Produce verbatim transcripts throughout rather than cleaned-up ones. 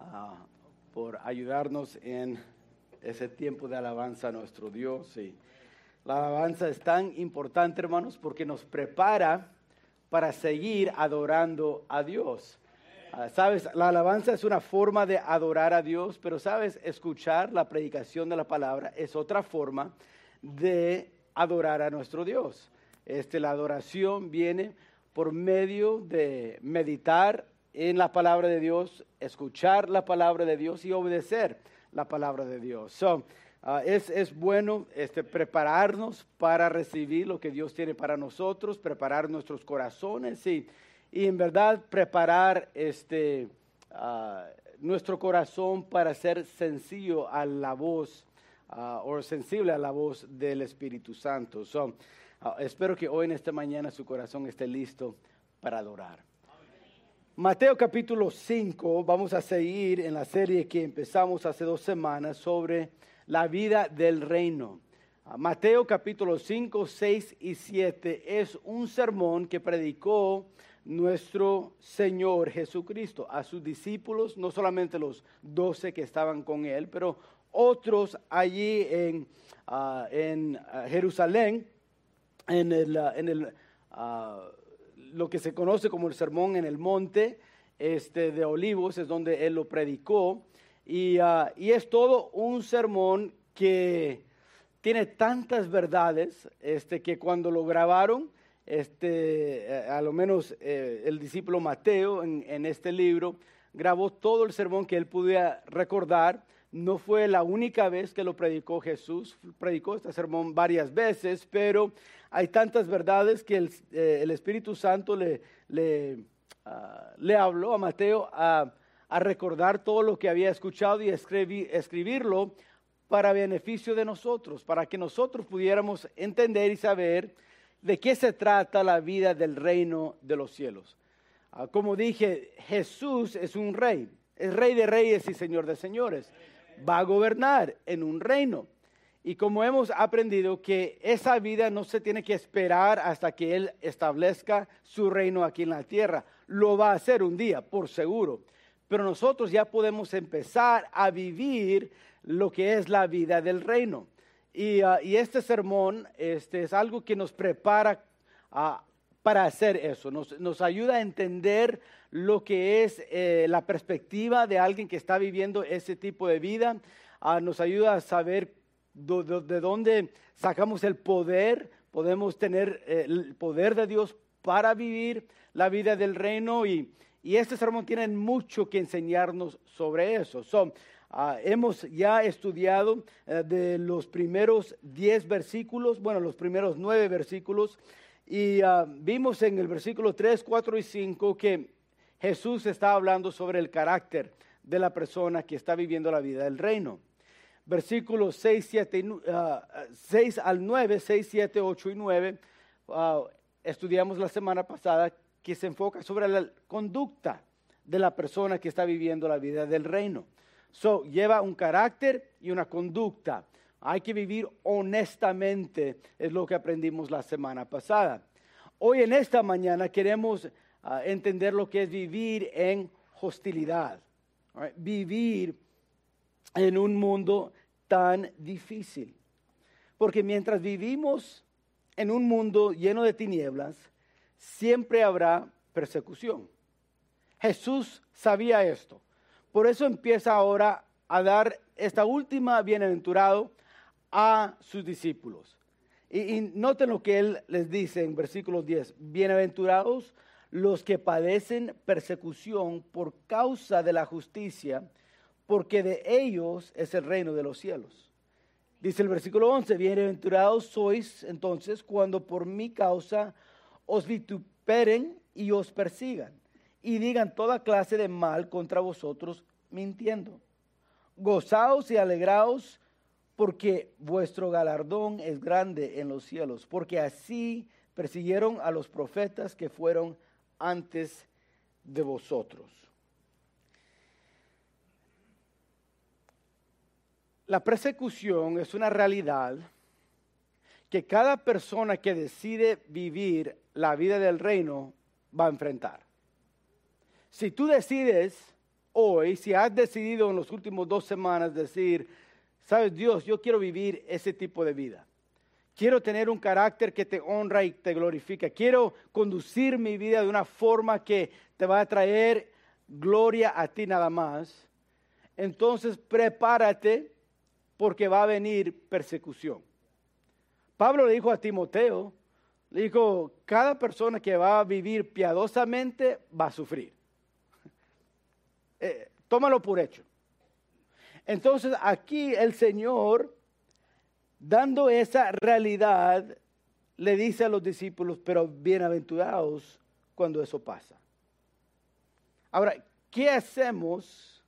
uh, por ayudarnos en ese tiempo de alabanza a nuestro Dios. Y la alabanza es tan importante, hermanos, porque nos prepara para seguir adorando a Dios. Uh, Sabes, la alabanza es una forma de adorar a Dios, pero sabes, escuchar la predicación de la palabra es otra forma de adorar a nuestro Dios. Este, la adoración viene por medio de meditar en la palabra de Dios, escuchar la palabra de Dios y obedecer la palabra de Dios. So, uh, es, es bueno este, prepararnos para recibir lo que Dios tiene para nosotros, preparar nuestros corazones y, y en verdad preparar este, uh, nuestro corazón para ser sencillo a la voz uh, o sensible a la voz del Espíritu Santo. So, uh, espero que hoy en esta mañana su corazón esté listo para adorar. Mateo capítulo cinco, vamos a seguir en la serie que empezamos hace dos semanas sobre la vida del reino. Mateo capítulo cinco, seis y siete es un sermón que predicó nuestro Señor Jesucristo a sus discípulos, no solamente los doce que estaban con él, pero otros allí en, uh, en uh, Jerusalén, en el... Uh, en el uh, lo que se conoce como el sermón en el monte este, de Olivos, es donde él lo predicó, y, uh, y es todo un sermón que tiene tantas verdades este, que cuando lo grabaron, este, a lo menos eh, el discípulo Mateo en, en este libro, grabó todo el sermón que él pudiera recordar. No fue la única vez que lo predicó Jesús, predicó este sermón varias veces, pero hay tantas verdades que el, eh, el Espíritu Santo le, le, uh, le habló a Mateo a, a recordar todo lo que había escuchado y escribir, escribirlo para beneficio de nosotros, para que nosotros pudiéramos entender y saber de qué se trata la vida del reino de los cielos. Uh, como dije, Jesús es un rey, es rey de reyes y señor de señores. Va a gobernar en un reino. Y como hemos aprendido que esa vida no se tiene que esperar hasta que Él establezca su reino aquí en la tierra. Lo va a hacer un día, por seguro. Pero nosotros ya podemos empezar a vivir lo que es la vida del reino. Y, uh, y este sermón este, es algo que nos prepara uh, para hacer eso. Nos, nos ayuda a entender lo que es eh, la perspectiva de alguien que está viviendo ese tipo de vida. Uh, nos ayuda a saber do, do, de dónde sacamos el poder. Podemos tener eh, el poder de Dios para vivir la vida del reino. Y, y este sermón tiene mucho que enseñarnos sobre eso. So, uh, hemos ya estudiado uh, de los primeros diez versículos, bueno, los primeros nueve versículos. Y uh, vimos en el versículo tres, cuatro y cinco que Jesús está hablando sobre el carácter de la persona que está viviendo la vida del reino. Versículos seis, siete, uh, seis al nueve, seis, siete, ocho y nueve, uh, estudiamos la semana pasada que se enfoca sobre la conducta de la persona que está viviendo la vida del reino. So, lleva un carácter y una conducta. Hay que vivir honestamente, es lo que aprendimos la semana pasada. Hoy en esta mañana queremos uh, entender lo que es vivir en hostilidad. Right? Vivir en un mundo tan difícil. Porque mientras vivimos en un mundo lleno de tinieblas, siempre habrá persecución. Jesús sabía esto. Por eso empieza ahora a dar esta última bienaventurado a sus discípulos. Y, y noten lo que él les dice en versículo diez. Bienaventurados los que padecen persecución por causa de la justicia, porque de ellos es el reino de los cielos. Dice el versículo once, bienaventurados sois entonces cuando por mi causa os vituperen y os persigan, y digan toda clase de mal contra vosotros mintiendo. Gozaos y alegraos, porque vuestro galardón es grande en los cielos, porque así persiguieron a los profetas que fueron antes de vosotros. La persecución es una realidad que cada persona que decide vivir la vida del reino va a enfrentar. Si tú decides hoy, si has decidido en los últimos dos semanas decir, sabes Dios, yo quiero vivir ese tipo de vida. Quiero tener un carácter que te honra y te glorifica. Quiero conducir mi vida de una forma que te va a traer gloria a ti nada más. Entonces prepárate porque va a venir persecución. Pablo le dijo a Timoteo, le dijo, cada persona que va a vivir piadosamente va a sufrir. Eh, tómalo por hecho. Entonces aquí el Señor, dando esa realidad, le dice a los discípulos, pero bienaventurados cuando eso pasa. Ahora, ¿qué hacemos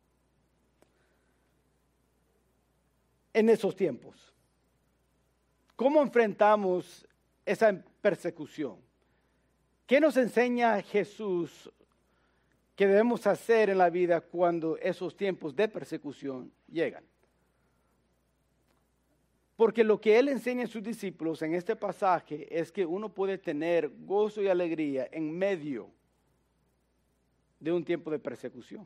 en esos tiempos? ¿Cómo enfrentamos esa persecución? ¿Qué nos enseña Jesús que debemos hacer en la vida cuando esos tiempos de persecución llegan? Porque lo que Él enseña a sus discípulos en este pasaje es que uno puede tener gozo y alegría en medio de un tiempo de persecución.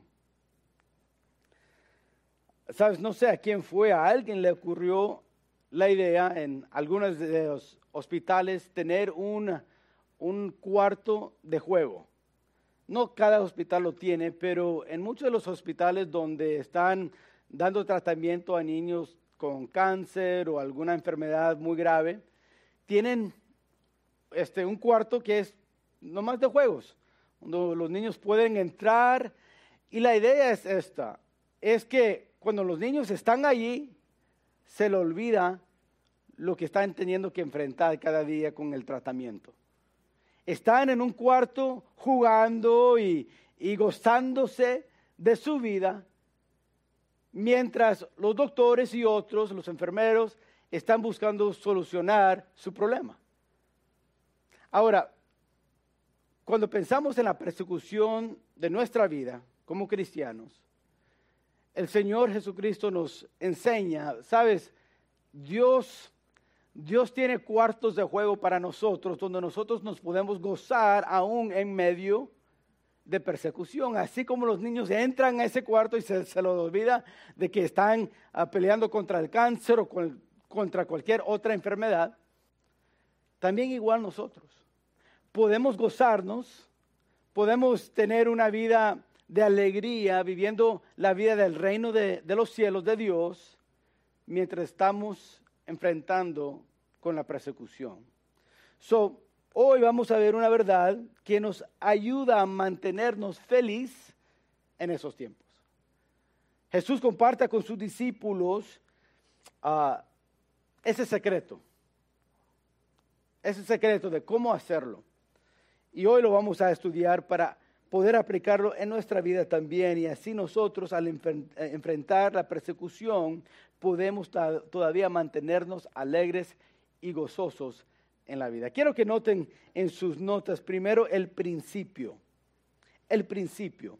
Sabes, no sé a quién fue, a alguien le ocurrió la idea en algunos de los hospitales tener un, un cuarto de juego. No cada hospital lo tiene, pero en muchos de los hospitales donde están dando tratamiento a niños con cáncer o alguna enfermedad muy grave, tienen este, un cuarto que es nomás de juegos, donde los niños pueden entrar. Y la idea es esta, es que cuando los niños están allí, se les olvida lo que están teniendo que enfrentar cada día con el tratamiento. Están en un cuarto jugando y, y gozándose de su vida, mientras los doctores y otros, los enfermeros, están buscando solucionar su problema. Ahora, cuando pensamos en la persecución de nuestra vida como cristianos, el Señor Jesucristo nos enseña, ¿sabes? Dios, Dios tiene cuartos de juego para nosotros, donde nosotros nos podemos gozar aún en medio de persecución. Así como los niños entran a ese cuarto y se, se les olvida de que están uh, peleando contra el cáncer o con, contra cualquier otra enfermedad, también igual nosotros. Podemos gozarnos, podemos tener una vida de alegría, viviendo la vida del reino de, de los cielos de Dios, mientras estamos enfrentando con la persecución. So, hoy vamos a ver una verdad que nos ayuda a mantenernos felices en esos tiempos. Jesús comparte con sus discípulos uh, ese secreto, ese secreto de cómo hacerlo. Y hoy lo vamos a estudiar para poder aplicarlo en nuestra vida también, y así nosotros al enfrentar la persecución podemos todavía mantenernos alegres y gozosos en la vida. Quiero que noten en sus notas primero el principio, el principio.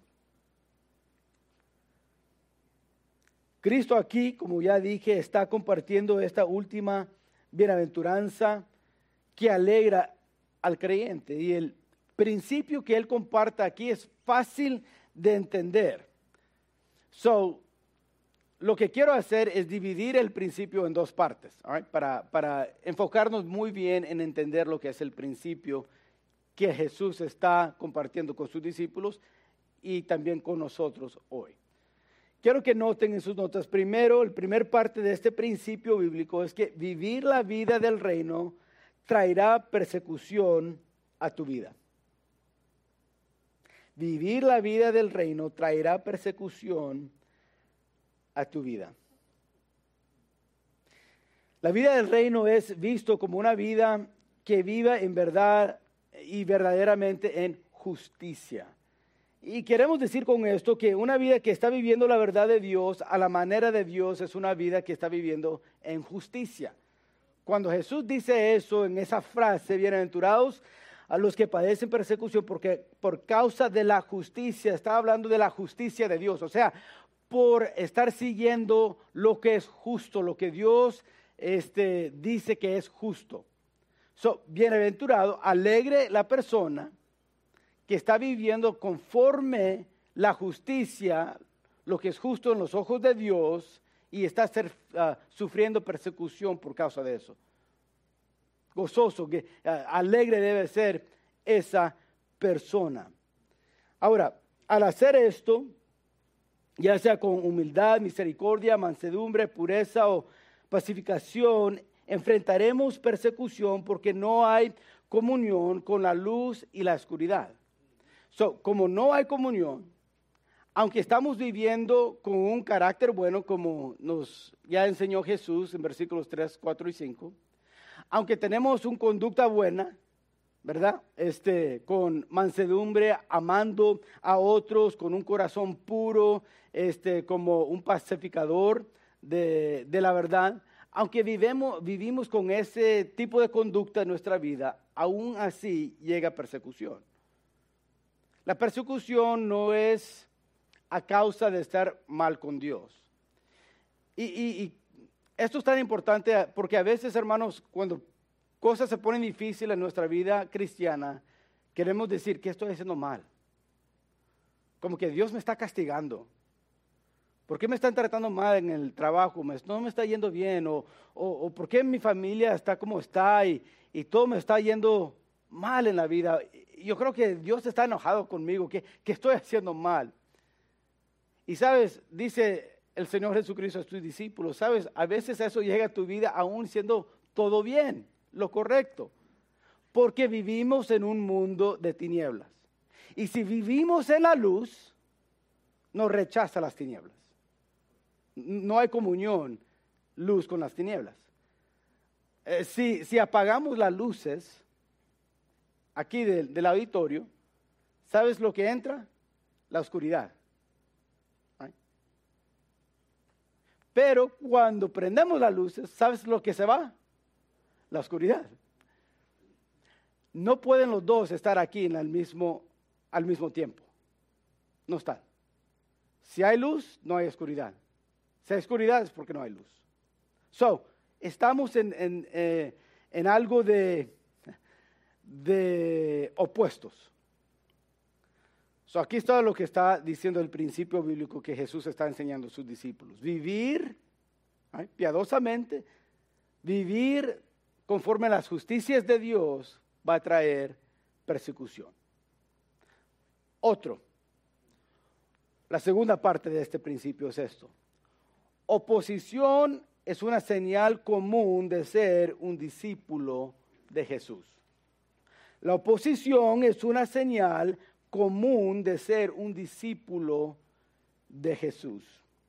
Cristo aquí, como ya dije, está compartiendo esta última bienaventuranza que alegra al creyente, y el principio que él comparta aquí es fácil de entender. So, lo que quiero hacer es dividir el principio en dos partes, all right? para, para enfocarnos muy bien en entender lo que es el principio que Jesús está compartiendo con sus discípulos y también con nosotros hoy. Quiero que noten en sus notas, primero, el primer parte de este principio bíblico es que vivir la vida del reino traerá persecución a tu vida. Vivir la vida del reino traerá persecución a tu vida. La vida del reino es visto como una vida que viva en verdad y verdaderamente en justicia. Y queremos decir con esto que una vida que está viviendo la verdad de Dios a la manera de Dios es una vida que está viviendo en justicia. Cuando Jesús dice eso en esa frase, bienaventurados a los que padecen persecución porque por causa de la justicia, está hablando de la justicia de Dios, o sea, por estar siguiendo lo que es justo, lo que Dios este, dice que es justo. So, bienaventurado, alegre la persona que está viviendo conforme la justicia, lo que es justo en los ojos de Dios, y está ser, uh, sufriendo persecución por causa de eso. Gozoso, que, uh, alegre debe ser esa persona. Ahora, al hacer esto, ya sea con humildad, misericordia, mansedumbre, pureza o pacificación, enfrentaremos persecución porque no hay comunión con la luz y la oscuridad. So, como no hay comunión, aunque estamos viviendo con un carácter bueno, como nos ya enseñó Jesús en versículos tres, cuatro y cinco, aunque tenemos una conducta buena, ¿verdad? Este, con mansedumbre, amando a otros, con un corazón puro, este, como un pacificador de, de la verdad. Aunque vivemos, vivimos con ese tipo de conducta en nuestra vida, aún así llega persecución. La persecución no es a causa de estar mal con Dios. Y, y, y esto es tan importante porque a veces, hermanos, cuando cosas se ponen difíciles en nuestra vida cristiana, queremos decir que estoy haciendo mal. Como que Dios me está castigando. ¿Por qué me están tratando mal en el trabajo? ¿No me está yendo bien? ¿O, o, o por qué mi familia está como está y, y todo me está yendo mal en la vida? Yo creo que Dios está enojado conmigo, que, que estoy haciendo mal. Y sabes, dice el Señor Jesucristo a sus discípulos, sabes, a veces eso llega a tu vida aún siendo todo bien, lo correcto, porque vivimos en un mundo de tinieblas. Y si vivimos en la luz, nos rechaza las tinieblas. No hay comunión, luz con las tinieblas. Eh, si, si apagamos las luces aquí del, del auditorio, ¿sabes lo que entra? La oscuridad. ¿Right? Pero cuando prendemos las luces, ¿sabes lo que se va? La oscuridad. No pueden los dos estar aquí en el mismo, al mismo tiempo. No están. Si hay luz, no hay oscuridad. Si hay oscuridad es porque no hay luz. So, estamos en, en, eh, en algo de, de opuestos. So, aquí está lo que está diciendo el principio bíblico que Jesús está enseñando a sus discípulos. Vivir ¿right? piadosamente, vivir conforme a las justicias de Dios va a traer persecución. Otro. La segunda parte de este principio es esto. Oposición es una señal común de ser un discípulo de Jesús. La oposición es una señal común de ser un discípulo de Jesús.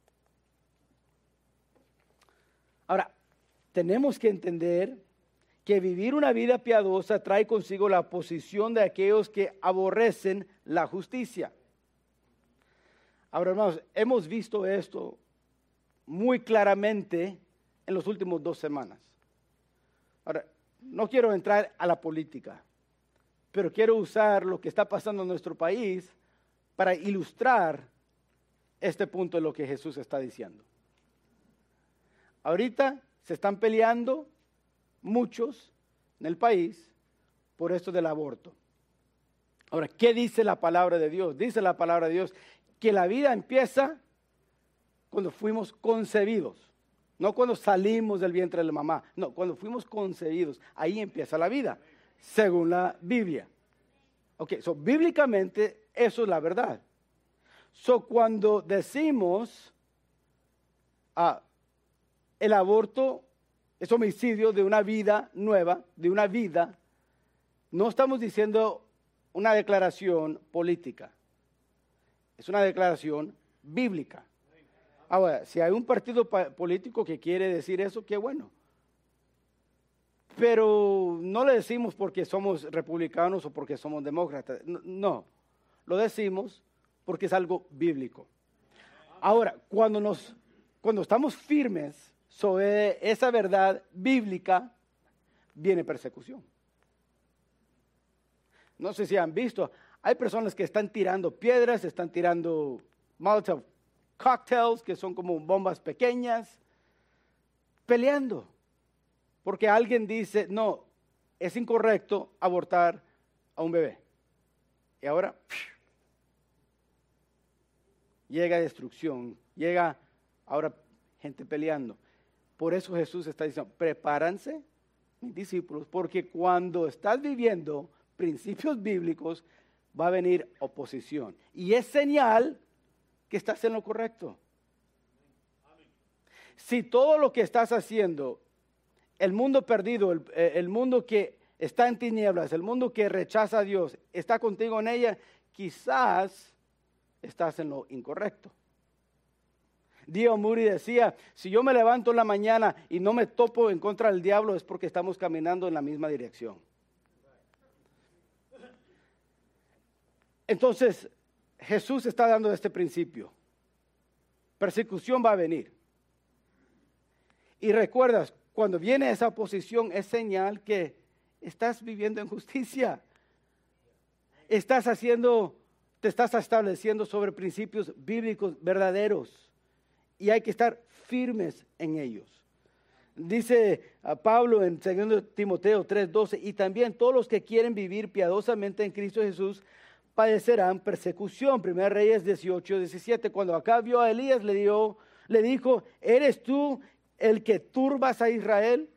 Ahora, tenemos que entender que vivir una vida piadosa trae consigo la oposición de aquellos que aborrecen la justicia. Ahora, hermanos, hemos visto esto muy claramente en las últimas dos semanas. Ahora, no quiero entrar a la política, pero quiero usar lo que está pasando en nuestro país para ilustrar este punto de lo que Jesús está diciendo. Ahorita se están peleando muchos en el país por esto del aborto. Ahora, ¿qué dice la palabra de Dios? Dice la palabra de Dios que la vida empieza cuando fuimos concebidos, no cuando salimos del vientre de la mamá, no, cuando fuimos concebidos, ahí empieza la vida, según la Biblia. Ok, so bíblicamente eso es la verdad. So cuando decimos ah, el aborto es homicidio de una vida nueva, de una vida, no estamos diciendo una declaración política, es una declaración bíblica. Ahora, si hay un partido político que quiere decir eso, qué bueno. Pero no le decimos porque somos republicanos o porque somos demócratas. No, no, lo decimos porque es algo bíblico. Ahora, cuando, nos, cuando estamos firmes sobre esa verdad bíblica, viene persecución. No sé si han visto, hay personas que están tirando piedras, están tirando Molotov cocktails, que son como bombas pequeñas, peleando. Porque alguien dice, no, es incorrecto abortar a un bebé. Y ahora, llega destrucción, llega ahora gente peleando. Por eso Jesús está diciendo, prepárense, mis discípulos, porque cuando estás viviendo principios bíblicos, va a venir oposición. Y es señal que estás en lo correcto. Si todo lo que estás haciendo, el mundo perdido, el, el mundo que está en tinieblas, el mundo que rechaza a Dios, está contigo en ella, quizás estás en lo incorrecto. D L Moody decía, si yo me levanto en la mañana y no me topo en contra del diablo, es porque estamos caminando en la misma dirección. Entonces, Jesús está dando este principio. Persecución va a venir. Y recuerdas, cuando viene esa oposición, es señal que estás viviendo en justicia. Estás haciendo, te estás estableciendo sobre principios bíblicos verdaderos. Y hay que estar firmes en ellos. Dice a Pablo en segundo Timoteo tres doce, y también todos los que quieren vivir piadosamente en Cristo Jesús padecerán persecución. Primera Reyes dieciocho diecisiete, cuando Acab vio a Elías, le, dio, le dijo, ¿eres tú el que turbas a Israel?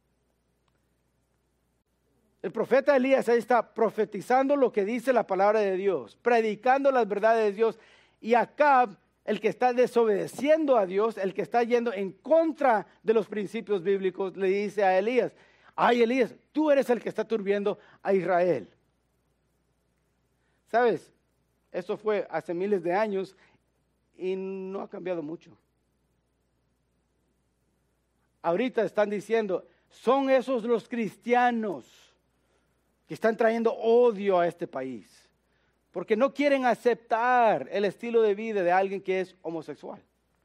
El profeta Elías ahí está profetizando lo que dice la palabra de Dios, predicando las verdades de Dios, y Acab, el que está desobedeciendo a Dios, el que está yendo en contra de los principios bíblicos, le dice a Elías, ay Elías, tú eres el que está turbiendo a Israel. ¿Sabes? Eso fue hace miles de años y no ha cambiado mucho. Ahorita están diciendo, son esos los cristianos que están trayendo odio a este país, porque no quieren aceptar el estilo de vida de alguien que es homosexual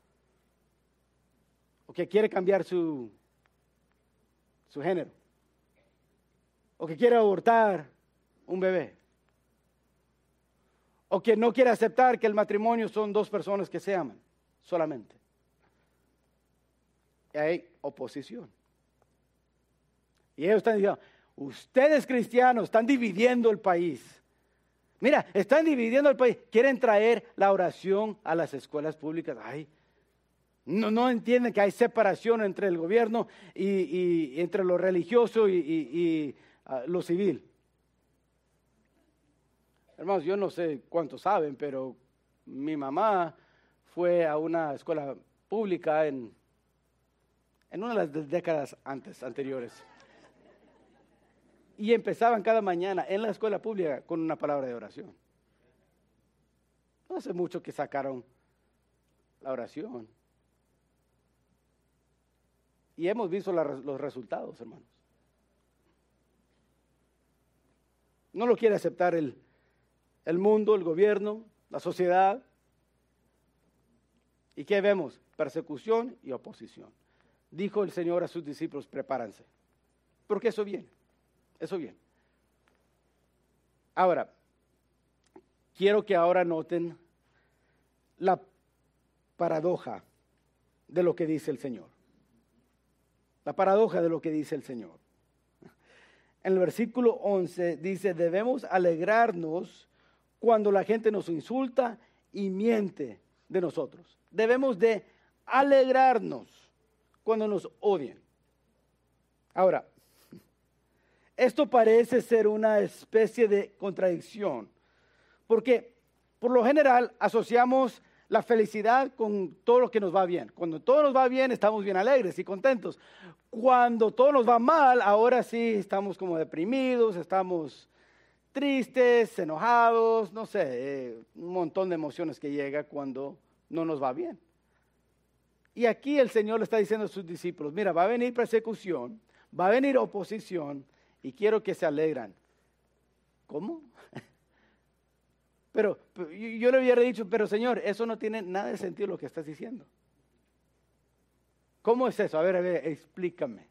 o que quiere cambiar su, su género o que quiere abortar un bebé o que no quiere aceptar que el matrimonio son dos personas que se aman solamente. Y hay oposición. Y ellos están diciendo, ustedes cristianos están dividiendo el país. Mira, están dividiendo el país. Quieren traer la oración a las escuelas públicas. Ay, no, no entienden que hay separación entre el gobierno y, y entre lo religioso y, y, y uh, lo civil. Hermanos, yo no sé cuántos saben, pero mi mamá fue a una escuela pública en, en una de las décadas antes, anteriores. Y empezaban cada mañana en la escuela pública con una palabra de oración. No hace mucho que sacaron la oración. Y hemos visto la, los resultados, hermanos. No lo quiere aceptar el, el mundo, el gobierno, la sociedad. ¿Y qué vemos? Persecución y oposición. Dijo el Señor a sus discípulos, prepárense, porque eso viene. Eso bien. Ahora, quiero que ahora noten la paradoja de lo que dice el Señor. La paradoja de lo que dice el Señor. En el versículo once dice, debemos alegrarnos cuando la gente nos insulta y miente de nosotros. Debemos de alegrarnos cuando nos odien. Ahora, esto parece ser una especie de contradicción, porque por lo general asociamos la felicidad con todo lo que nos va bien. Cuando todo nos va bien, estamos bien alegres y contentos. Cuando todo nos va mal, ahora sí estamos como deprimidos, estamos tristes, enojados, no sé, eh, un montón de emociones que llega cuando no nos va bien. Y aquí el Señor le está diciendo a sus discípulos, mira, va a venir persecución, va a venir oposición, y quiero que se alegran. ¿Cómo? Pero, pero yo le hubiera dicho, pero Señor, eso no tiene nada de sentido lo que estás diciendo. ¿Cómo es eso? A ver, a ver, explícame.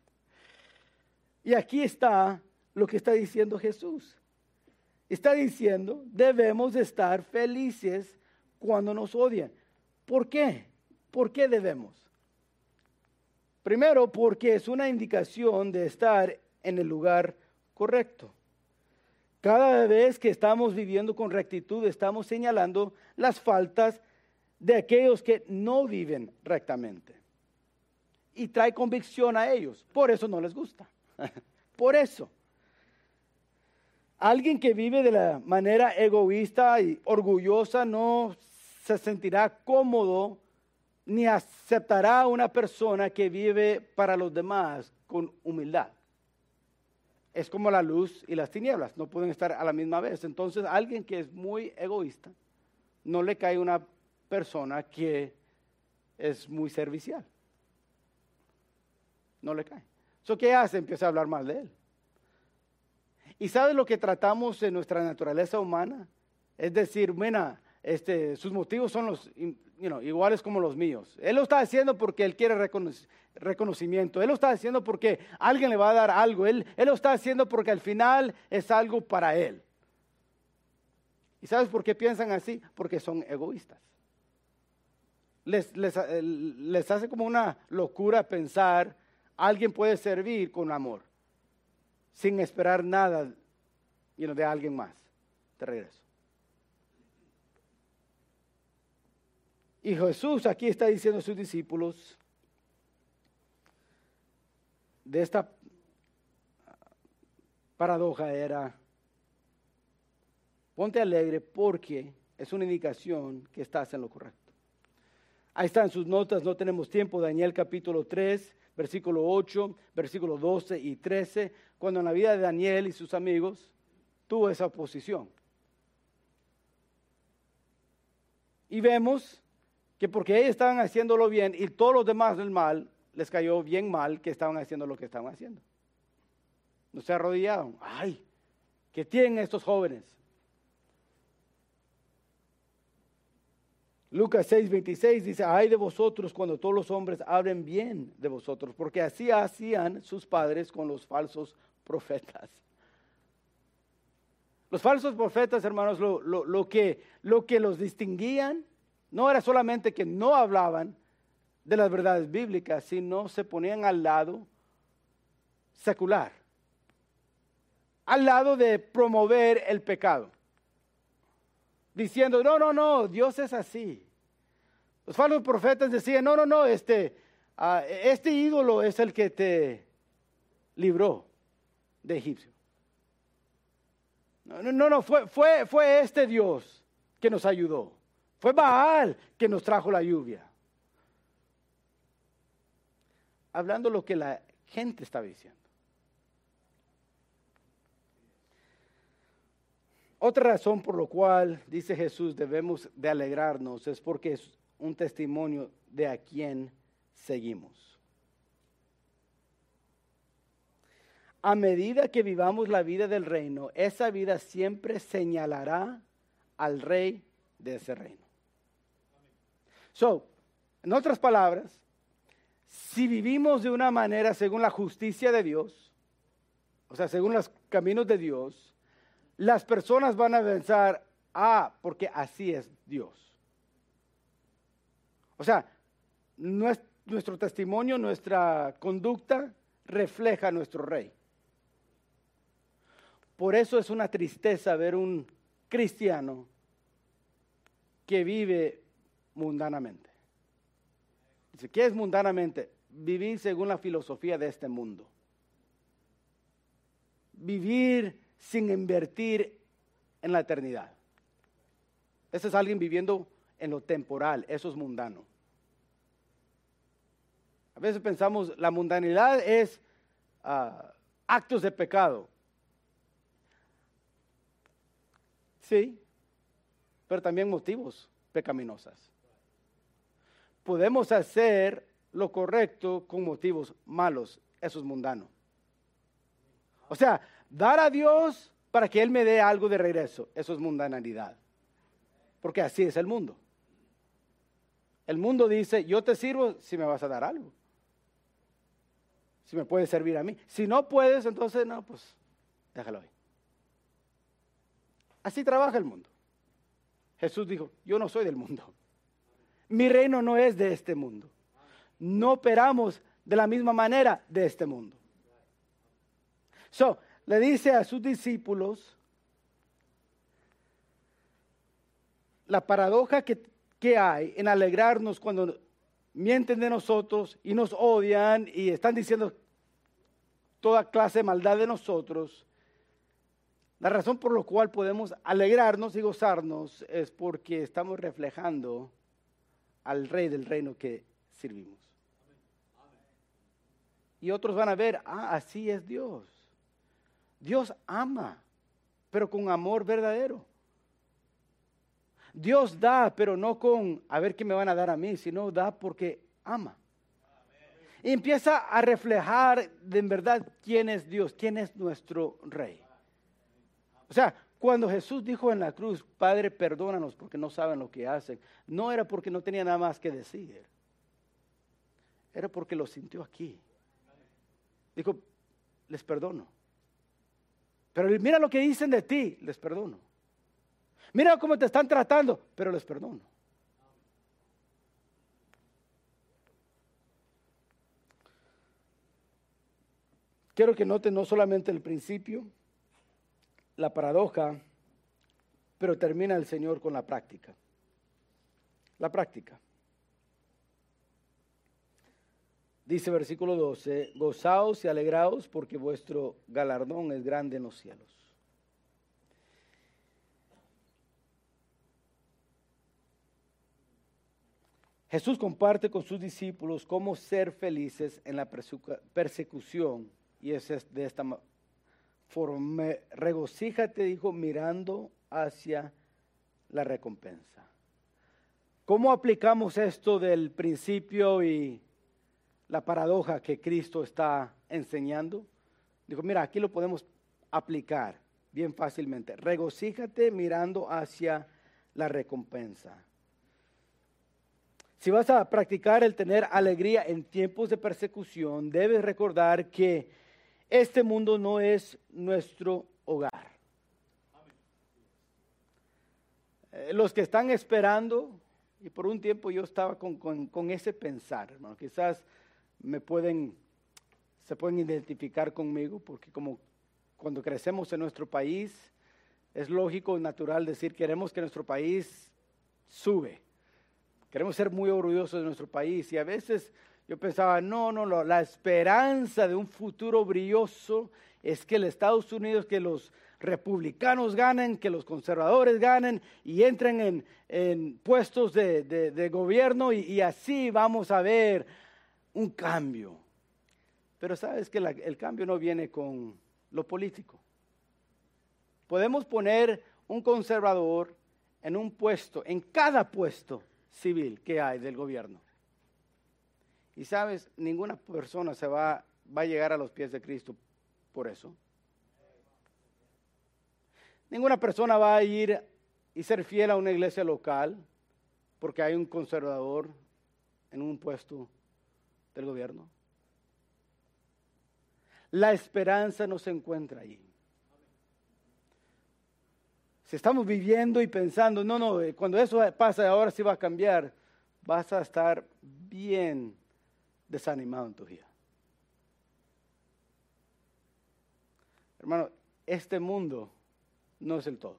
Y aquí está lo que está diciendo Jesús. Está diciendo, debemos de estar felices cuando nos odian. ¿Por qué? ¿Por qué debemos? Primero, porque es una indicación de estar en el lugar correcto. Cada vez que estamos viviendo con rectitud, estamos señalando las faltas de aquellos que no viven rectamente. Y trae convicción a ellos. Por eso no les gusta. Por eso. Alguien que vive de la manera egoísta y orgullosa no se sentirá cómodo ni aceptará a una persona que vive para los demás con humildad. Es como la luz y las tinieblas, no pueden estar a la misma vez. Entonces, alguien que es muy egoísta, no le cae una persona que es muy servicial. No le cae. ¿So qué hace? Empieza a hablar mal de él. ¿Y sabes lo que tratamos en nuestra naturaleza humana? Es decir, mira, este, sus motivos son los, you know, iguales como los míos. Él lo está haciendo porque él quiere recono reconocimiento. Él lo está haciendo porque alguien le va a dar algo. Él, él lo está haciendo porque al final es algo para él. ¿Y sabes por qué piensan así? Porque son egoístas. Les, les, les hace como una locura pensar, alguien puede servir con amor, sin esperar nada you know, de alguien más. De regreso. Y Jesús aquí está diciendo a sus discípulos de esta paradoja era, ponte alegre porque es una indicación que estás en lo correcto. Ahí están sus notas, no tenemos tiempo. Daniel capítulo tres, versículo ocho, versículo doce y trece, cuando en la vida de Daniel y sus amigos tuvo esa oposición. Y vemos que porque ellos estaban haciéndolo bien y todos los demás del mal, les cayó bien mal que estaban haciendo lo que estaban haciendo. No se arrodillaron. Ay, ¿qué tienen estos jóvenes? Lucas seis, veintiséis dice, ay de vosotros cuando todos los hombres hablen bien de vosotros, porque así hacían sus padres con los falsos profetas. Los falsos profetas, hermanos, lo, lo, lo, que, lo que los distinguían no era solamente que no hablaban de las verdades bíblicas, sino se ponían al lado secular, al lado de promover el pecado. Diciendo, no, no, no, Dios es así. Los falsos profetas decían, no, no, no, este, uh, este ídolo es el que te libró de Egipcio. No, no, no, fue, fue, fue este Dios que nos ayudó. Fue Baal que nos trajo la lluvia. Hablando lo que la gente estaba diciendo. Otra razón por la cual, dice Jesús, debemos de alegrarnos es porque es un testimonio de a quién seguimos. A medida que vivamos la vida del reino, esa vida siempre señalará al rey de ese reino. So, en otras palabras, si vivimos de una manera según la justicia de Dios, o sea, según los caminos de Dios, las personas van a pensar, ah, porque así es Dios. O sea, nuestro testimonio, nuestra conducta refleja a nuestro rey. Por eso es una tristeza ver un cristiano que vive mundanamente. Dice, ¿qué es mundanamente? Vivir según la filosofía de este mundo. Vivir sin invertir en la eternidad. Ese es alguien viviendo en lo temporal, eso es mundano. A veces pensamos, la mundanidad es uh, actos de pecado. Sí, pero también motivos pecaminosas. Podemos hacer lo correcto con motivos malos, eso es mundano. O sea, dar a Dios para que Él me dé algo de regreso, eso es mundanalidad. Porque así es el mundo. El mundo dice, yo te sirvo si me vas a dar algo. Si me puedes servir a mí. Si no puedes, entonces no, pues déjalo ahí. Así trabaja el mundo. Jesús dijo, yo no soy del mundo. Mi reino no es de este mundo. No operamos de la misma manera de este mundo. So, le dice a sus discípulos la paradoja que, que hay en alegrarnos cuando mienten de nosotros y nos odian y están diciendo toda clase de maldad de nosotros. La razón por la cual podemos alegrarnos y gozarnos es porque estamos reflejando al Rey del reino que servimos. Y otros van a ver, ah, así es Dios. Dios ama, pero con amor verdadero. Dios da, pero no con a ver qué me van a dar a mí, sino da porque ama. Y empieza a reflejar de en verdad quién es Dios, quién es nuestro Rey. O sea, cuando Jesús dijo en la cruz, Padre, perdónanos porque no saben lo que hacen, no era porque no tenía nada más que decir. Era porque lo sintió aquí. Dijo, les perdono. Pero mira lo que dicen de ti, les perdono. Mira cómo te están tratando, pero les perdono. Quiero que noten no solamente el principio, la paradoja, pero termina el Señor con la práctica. La práctica. Dice versículo doce, gozaos y alegraos porque vuestro galardón es grande en los cielos. Jesús comparte con sus discípulos cómo ser felices en la persecución, y es de esta forma, regocíjate, dijo, mirando hacia la recompensa. ¿Cómo aplicamos esto del principio y la paradoja que Cristo está enseñando? Dijo, mira, aquí lo podemos aplicar bien fácilmente. Regocíjate mirando hacia la recompensa. Si vas a practicar el tener alegría en tiempos de persecución, debes recordar que este mundo no es nuestro hogar. Eh, los que están esperando, y por un tiempo yo estaba con, con, con ese pensar, hermano, quizás me pueden, se pueden identificar conmigo, porque como cuando crecemos en nuestro país, es lógico y natural decir, queremos que nuestro país sube. Queremos ser muy orgullosos de nuestro país y a veces yo pensaba, no, no, no, la esperanza de un futuro brilloso es que el Estados Unidos, que los republicanos ganen, que los conservadores ganen y entren en, en puestos de, de, de gobierno y, y así vamos a ver un cambio. Pero sabes que la, el cambio no viene con lo político. Podemos poner un conservador en un puesto, en cada puesto civil que hay del gobierno. Y sabes, ninguna persona se va, va a llegar a los pies de Cristo por eso. Ninguna persona va a ir y ser fiel a una iglesia local porque hay un conservador en un puesto del gobierno. La esperanza no se encuentra allí. Si estamos viviendo y pensando, no, no, cuando eso pasa, ahora sí va a cambiar, vas a estar bien desanimado en tu vida. Hermano, este mundo no es el todo.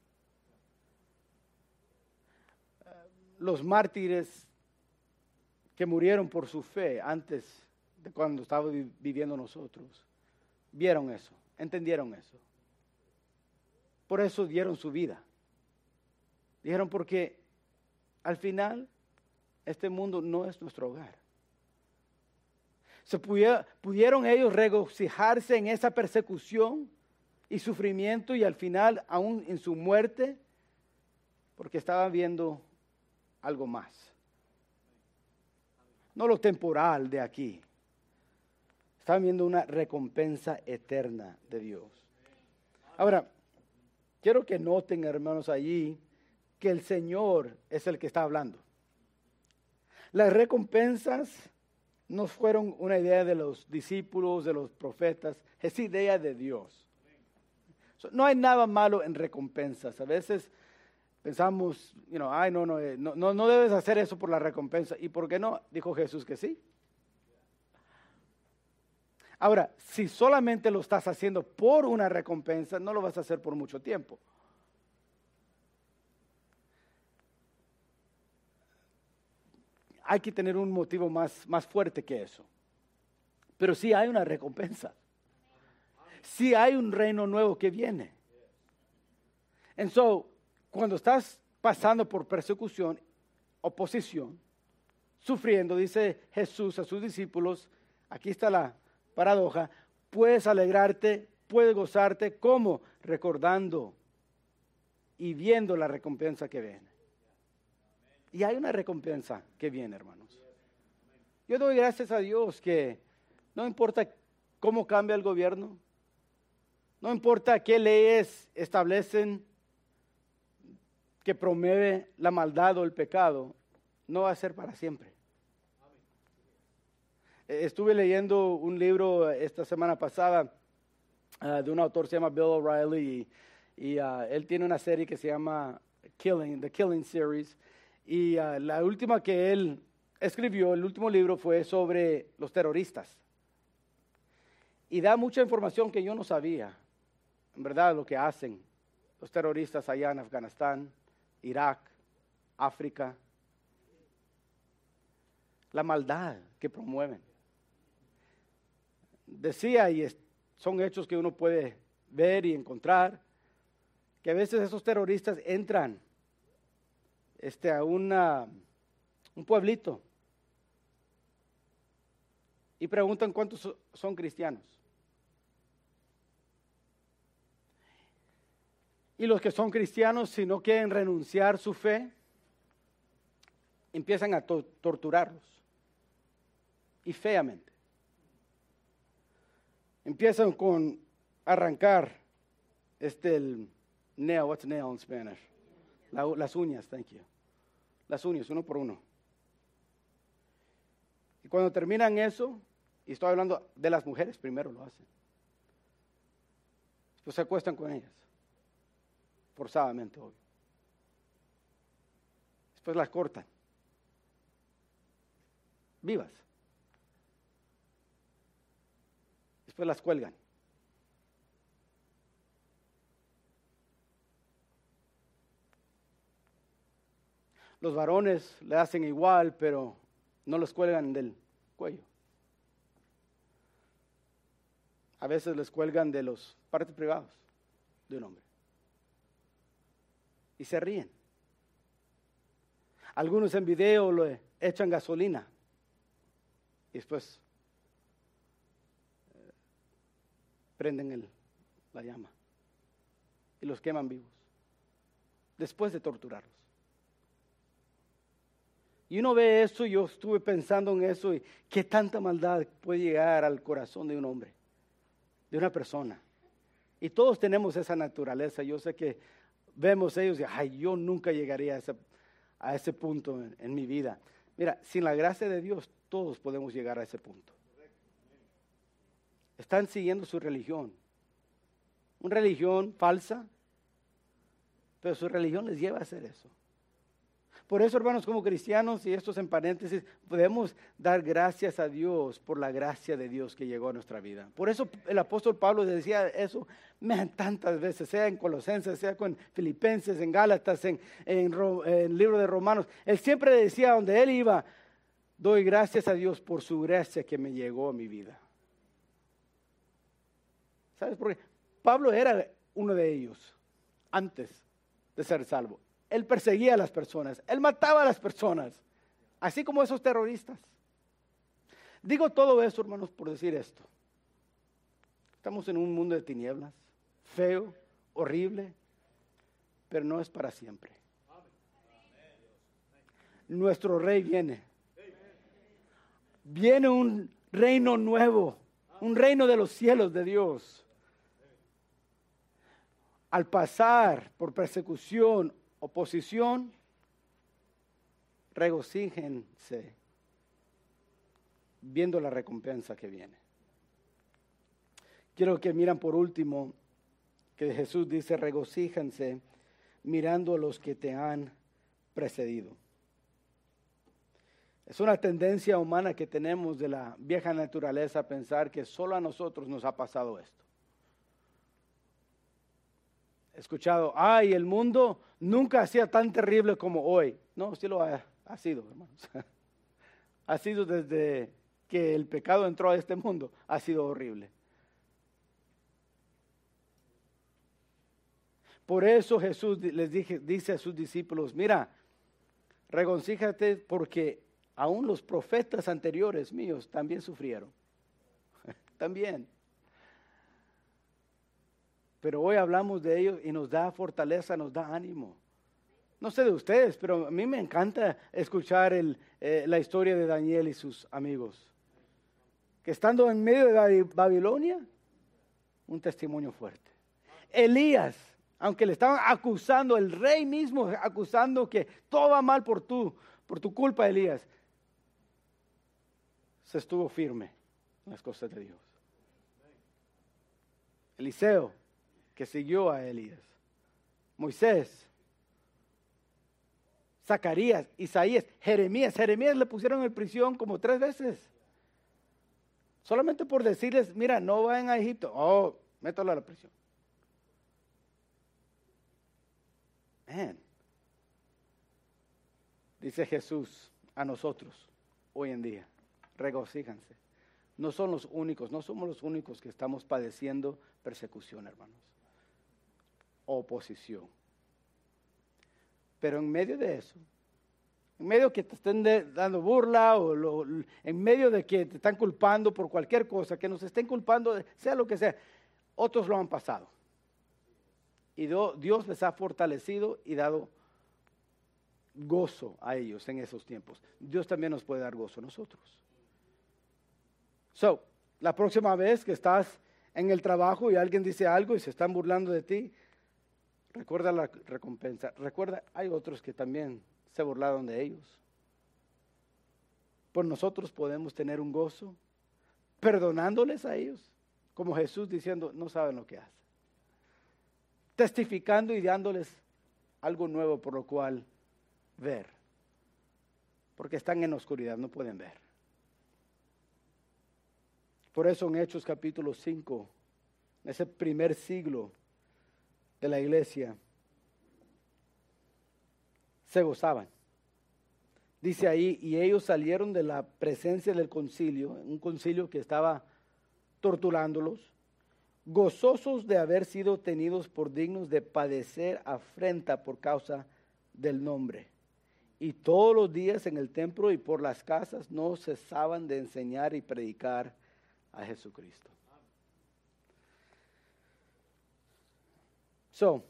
Los mártires que murieron por su fe antes de cuando estábamos viviendo nosotros, vieron eso, entendieron eso. Por eso dieron su vida. Dijeron porque al final este mundo no es nuestro hogar. Se pudiera, pudieron ellos regocijarse en esa persecución y sufrimiento y al final aún en su muerte porque estaban viendo algo más. No lo temporal de aquí. Estaban viendo una recompensa eterna de Dios. Ahora, quiero que noten, hermanos, allí que el Señor es el que está hablando. Las recompensas no fueron una idea de los discípulos, de los profetas, es idea de Dios. No hay nada malo en recompensas. A veces pensamos, you know, ay, no, no, no, no debes hacer eso por la recompensa. ¿Y por qué no? Dijo Jesús que sí. Ahora, si solamente lo estás haciendo por una recompensa, no lo vas a hacer por mucho tiempo. hay que tener un motivo más, más fuerte que eso. Pero sí hay una recompensa. Sí hay un reino nuevo que viene. And so, cuando estás pasando por persecución, oposición, sufriendo, dice Jesús a sus discípulos, aquí está la paradoja, puedes alegrarte, puedes gozarte, ¿cómo? Recordando y viendo la recompensa que viene. Y hay una recompensa que viene, hermanos. Yo doy gracias a Dios que no importa cómo cambia el gobierno, no importa qué leyes establecen que promueve la maldad o el pecado, no va a ser para siempre. Estuve leyendo un libro esta semana pasada uh, de un autor que se llama Bill O'Reilly y, y uh, él tiene una serie que se llama Killing, The Killing Series. Y uh, la última que él escribió, el último libro fue sobre los terroristas. Y da mucha información que yo no sabía, en verdad, lo que hacen los terroristas allá en Afganistán, Irak, África. La maldad que promueven. Decía, y es, son hechos que uno puede ver y encontrar, que a veces esos terroristas entran este, a una, un pueblito y preguntan cuántos son cristianos. Y los que son cristianos, si no quieren renunciar su fe, empiezan a to- torturarlos. Y feamente. Empiezan con arrancar este el nail, what's nail in Spanish? La, las uñas, thank you. Las uñas, uno por uno. Y cuando terminan eso, y estoy hablando de las mujeres, primero lo hacen. Después se acuestan con ellas. Forzadamente, obvio. Después las cortan. Vivas. Después las cuelgan. Los varones le hacen igual, pero no los cuelgan del cuello. A veces les cuelgan de los partes privados de un hombre. Y se ríen. Algunos en video le echan gasolina. Y después eh, prenden el, la llama. Y los queman vivos. Después de torturarlos. Y uno ve eso, y yo estuve pensando en eso, y qué tanta maldad puede llegar al corazón de un hombre, de una persona. Y todos tenemos esa naturaleza. Yo sé que vemos ellos y, ay, yo nunca llegaría a ese, a ese punto en, en mi vida. Mira, sin la gracia de Dios, todos podemos llegar a ese punto. Están siguiendo su religión. Una religión falsa, pero su religión les lleva a hacer eso. Por eso, hermanos, como cristianos, y esto es en paréntesis, podemos dar gracias a Dios por la gracia de Dios que llegó a nuestra vida. Por eso el apóstol Pablo decía eso man, tantas veces, sea en Colosenses, sea con Filipenses, en Gálatas, en, en, en el libro de Romanos. Él siempre decía, donde él iba, doy gracias a Dios por su gracia que me llegó a mi vida. ¿Sabes por qué? Pablo era uno de ellos antes de ser salvo. Él perseguía a las personas, él mataba a las personas, así como esos terroristas. Digo todo eso, hermanos, por decir esto. Estamos en un mundo de tinieblas, feo, horrible, pero no es para siempre. Nuestro rey viene. Viene un reino nuevo, un reino de los cielos de Dios. Al pasar por persecución, oposición, regocíjense viendo la recompensa que viene. Quiero que miran por último que Jesús dice regocíjense mirando a los que te han precedido. Es una tendencia humana que tenemos de la vieja naturaleza a pensar que solo a nosotros nos ha pasado esto. He escuchado, ay, el mundo nunca ha sido tan terrible como hoy. No, sí lo ha, ha sido, hermanos. ha sido desde que el pecado entró a este mundo, ha sido horrible. Por eso Jesús les dije, dice a sus discípulos, mira, regocíjate porque aún los profetas anteriores míos también sufrieron. También. Pero hoy hablamos de ellos y nos da fortaleza, nos da ánimo. No sé de ustedes, pero a mí me encanta escuchar el, eh, la historia de Daniel y sus amigos. Que estando en medio de Babilonia, un testimonio fuerte. Elías, aunque le estaban acusando, el rey mismo acusando que todo va mal por tu, por tu culpa, Elías, se estuvo firme en las cosas de Dios. Eliseo, que siguió a Elías. Moisés, Zacarías, Isaías, Jeremías. Jeremías le pusieron en prisión como tres veces. Solamente por decirles, mira, no vayan a Egipto. Oh, métalo a la prisión. Man. Dice Jesús a nosotros hoy en día, regocíjanse. No son los únicos, no somos los únicos que estamos padeciendo persecución, hermanos. Oposición. Pero en medio de eso, en medio que te estén de, dando burla o lo, en medio de que te están culpando por cualquier cosa, que nos estén culpando, sea lo que sea, otros lo han pasado. Y do, Dios les ha fortalecido y dado gozo a ellos en esos tiempos. Dios también nos puede dar gozo a nosotros. So, la próxima vez que estás en el trabajo y alguien dice algo y se están burlando de ti, recuerda la recompensa. Recuerda, hay otros que también se burlaron de ellos. Pues nosotros podemos tener un gozo perdonándoles a ellos, como Jesús diciendo, no saben lo que hacen. Testificando y dándoles algo nuevo por lo cual ver. Porque están en la oscuridad, no pueden ver. Por eso en Hechos capítulo cinco, en ese primer siglo de la iglesia, se gozaban. Dice ahí, y ellos salieron de la presencia del concilio, un concilio que estaba torturándolos, gozosos de haber sido tenidos por dignos de padecer afrenta por causa del nombre. Y todos los días en el templo y por las casas no cesaban de enseñar y predicar a Jesucristo. So,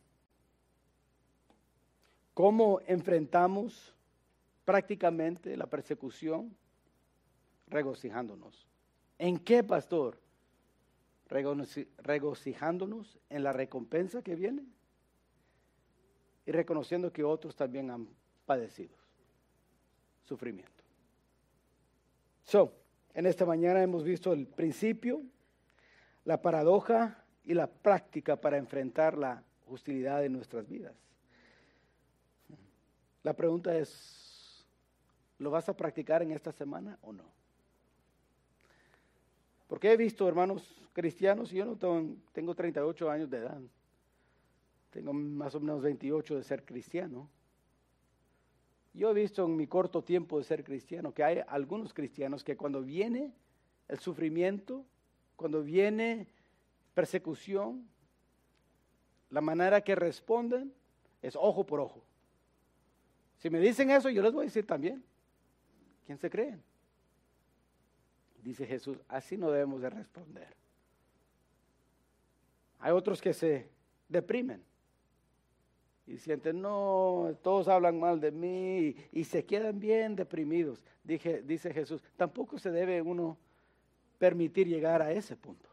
¿cómo enfrentamos prácticamente la persecución? Regocijándonos. ¿En qué, pastor? Regocijándonos en la recompensa que viene y reconociendo que otros también han padecido sufrimiento. So, en esta mañana hemos visto el principio, la paradoja y la práctica para enfrentar la hostilidad de nuestras vidas. La pregunta es, ¿lo vas a practicar en esta semana o no? Porque he visto hermanos cristianos, y yo no tengo, tengo treinta y ocho años de edad, tengo más o menos veintiocho de ser cristiano. Yo he visto en mi corto tiempo de ser cristiano que hay algunos cristianos que cuando viene el sufrimiento, cuando viene persecución, la manera que responden es ojo por ojo. Si me dicen eso, yo les voy a decir también. ¿Quién se creen? Dice Jesús, así no debemos de responder. Hay otros que se deprimen y sienten, no, todos hablan mal de mí y, y se quedan bien deprimidos. Dije, dice Jesús, tampoco se debe uno permitir llegar a ese punto.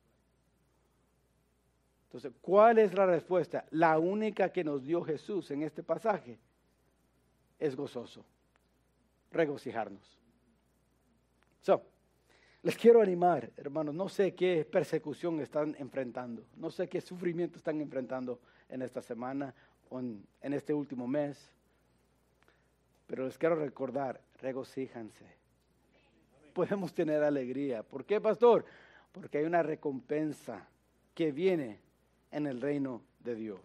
Entonces, ¿cuál es la respuesta? La única que nos dio Jesús en este pasaje es gozoso, regocijarnos. So, les quiero animar, hermanos, no sé qué persecución están enfrentando, no sé qué sufrimiento están enfrentando en esta semana o en, en este último mes, pero les quiero recordar, regocíjanse. Podemos tener alegría. ¿Por qué, pastor? Porque hay una recompensa que viene en el reino de Dios.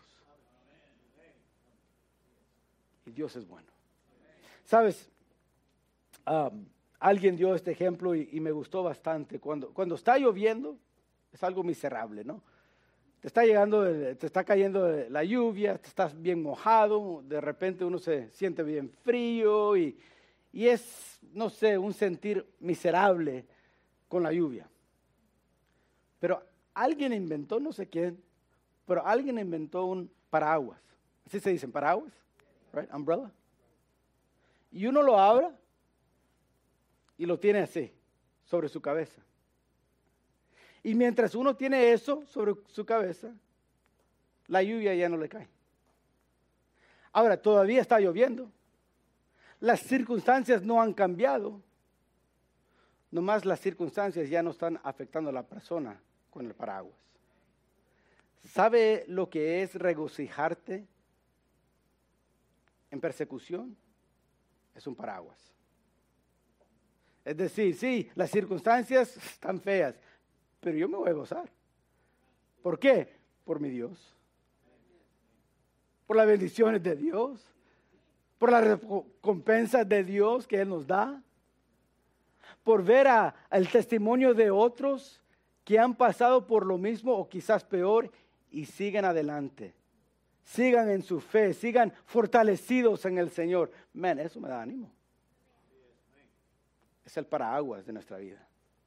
Y Dios es bueno. ¿Sabes? Um, alguien dio este ejemplo y, y me gustó bastante. Cuando, cuando está lloviendo, es algo miserable, ¿no? Te está llegando, el, te está cayendo la lluvia, te estás bien mojado, de repente uno se siente bien frío y, y es, no sé, un sentir miserable con la lluvia. Pero alguien inventó, no sé quién, pero alguien inventó un paraguas. Así se dicen, paraguas, right? Umbrella. Y uno lo abre y lo tiene así, sobre su cabeza. Y mientras uno tiene eso sobre su cabeza, la lluvia ya no le cae. Ahora, todavía está lloviendo. Las circunstancias no han cambiado. Nomás las circunstancias ya no están afectando a la persona con el paraguas. ¿Sabe lo que es regocijarte en persecución? Es un paraguas. Es decir, sí, las circunstancias están feas, pero yo me voy a gozar. ¿Por qué? Por mi Dios. Por las bendiciones de Dios. Por las recompensas de Dios que Él nos da. Por ver a, el testimonio de otros que han pasado por lo mismo o quizás peor y siguen adelante. Sigan en su fe, sigan fortalecidos en el Señor. Man, eso me da ánimo. Es el paraguas de nuestra vida.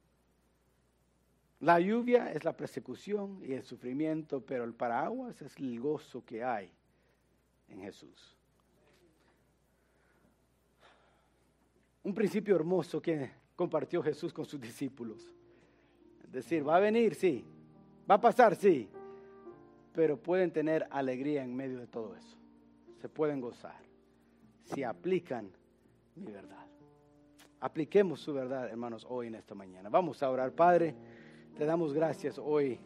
La lluvia es la persecución y el sufrimiento, pero el paraguas es el gozo que hay en Jesús. Un principio hermoso que compartió Jesús con sus discípulos. Es decir, va a venir, sí. Va a pasar, sí. Pero pueden tener alegría en medio de todo eso. Se pueden gozar si aplican mi verdad. Apliquemos su verdad, hermanos, hoy en esta mañana. Vamos a orar. Padre, te damos gracias hoy,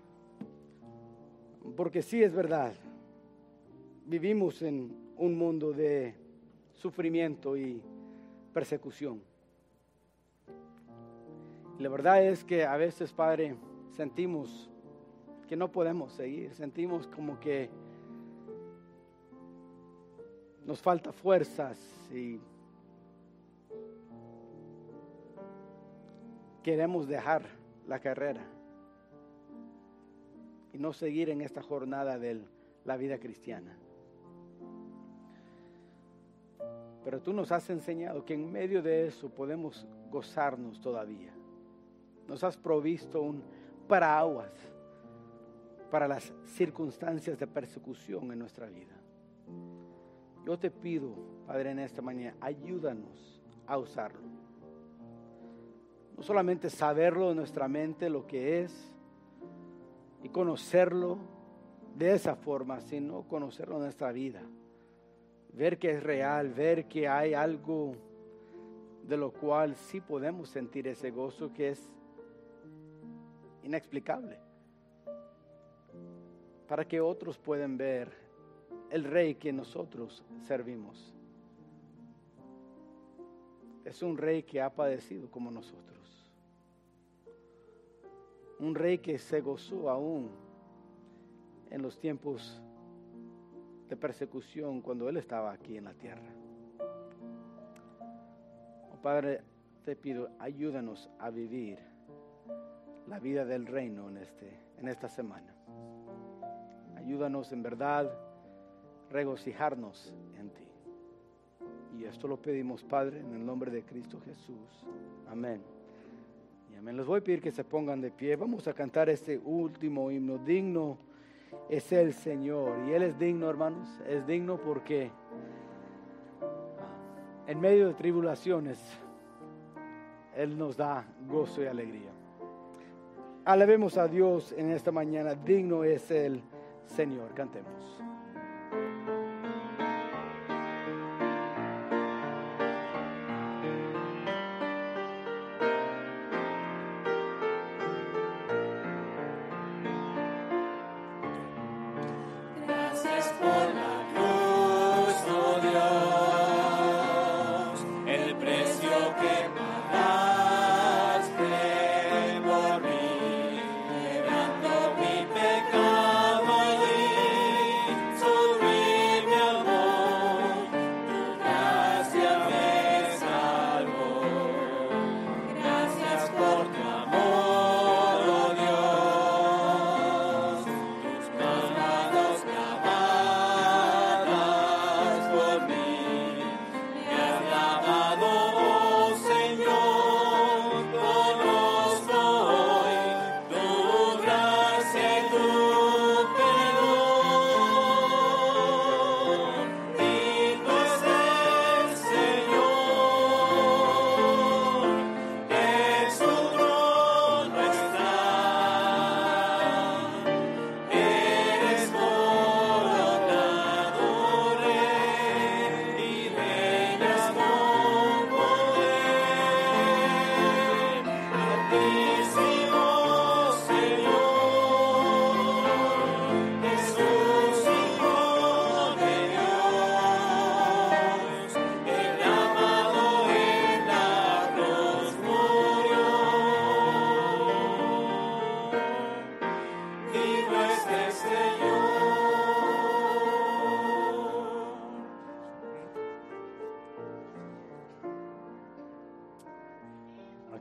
porque sí es verdad, vivimos en un mundo de sufrimiento y persecución. Y la verdad es que a veces, Padre, sentimos que no podemos seguir, sentimos como que nos falta fuerzas y queremos dejar la carrera y no seguir en esta jornada de la vida cristiana. Pero tú nos has enseñado que en medio de eso podemos gozarnos todavía. Nos has provisto un paraguas para las circunstancias de persecución en nuestra vida. Yo te pido, Padre, en esta mañana, ayúdanos a usarlo. No solamente saberlo en nuestra mente lo que es y conocerlo de esa forma, sino conocerlo en nuestra vida. Ver que es real, ver que hay algo de lo cual sí podemos sentir ese gozo que es inexplicable. Para que otros puedan ver el Rey que nosotros servimos. Es un Rey que ha padecido como nosotros. Un Rey que se gozó aún en los tiempos de persecución cuando Él estaba aquí en la tierra. Oh, Padre, te pido, ayúdanos a vivir la vida del reino en, este, en esta semana. Ayúdanos en verdad regocijarnos en ti. Y esto lo pedimos, Padre, en el nombre de Cristo Jesús. Amén. Y amén. Les voy a pedir que se pongan de pie. Vamos a cantar este último himno. Digno es el Señor. Y Él es digno, hermanos. Es digno porque en medio de tribulaciones Él nos da gozo y alegría. Alabemos a Dios en esta mañana. Digno es el Señor. Cantemos. Salvo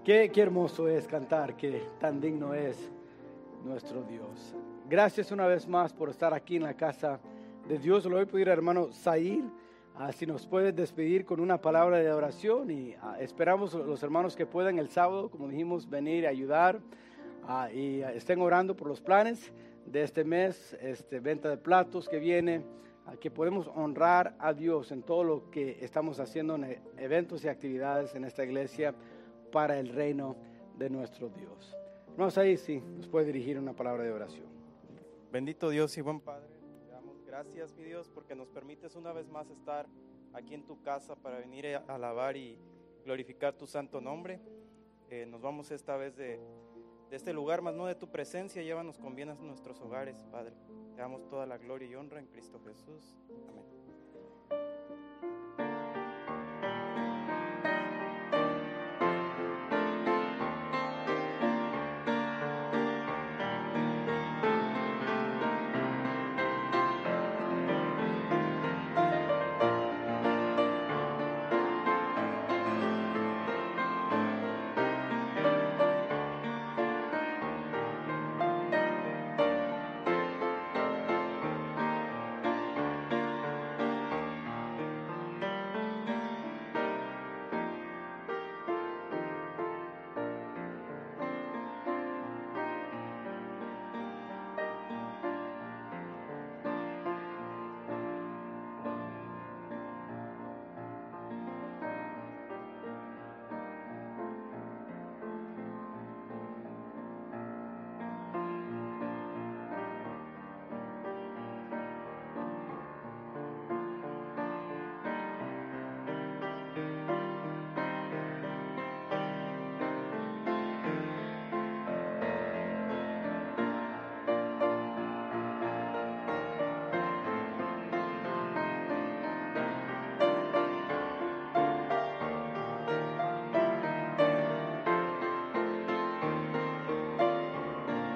Qué, qué hermoso es cantar, qué tan digno es nuestro Dios. Gracias una vez más por estar aquí en la casa de Dios. Le voy a pedir, hermano Sair, uh, si nos puede despedir con una palabra de oración, y uh, esperamos los hermanos que puedan el sábado, como dijimos, venir a ayudar uh, y uh, estén orando por los planes de este mes, este, venta de platos que viene, uh, que podemos honrar a Dios en todo lo que estamos haciendo en eventos y actividades en esta iglesia para el reino de nuestro Dios. Vamos ahí, sí, nos puede dirigir una palabra de oración. Bendito Dios y buen Padre, te damos gracias, mi Dios, porque nos permites una vez más estar aquí en tu casa para venir a alabar y glorificar tu santo nombre. Eh, nos vamos esta vez de, de este lugar, más no de tu presencia. Llévanos con bien a nuestros hogares, Padre. Te damos toda la gloria y honra en Cristo Jesús. Amén.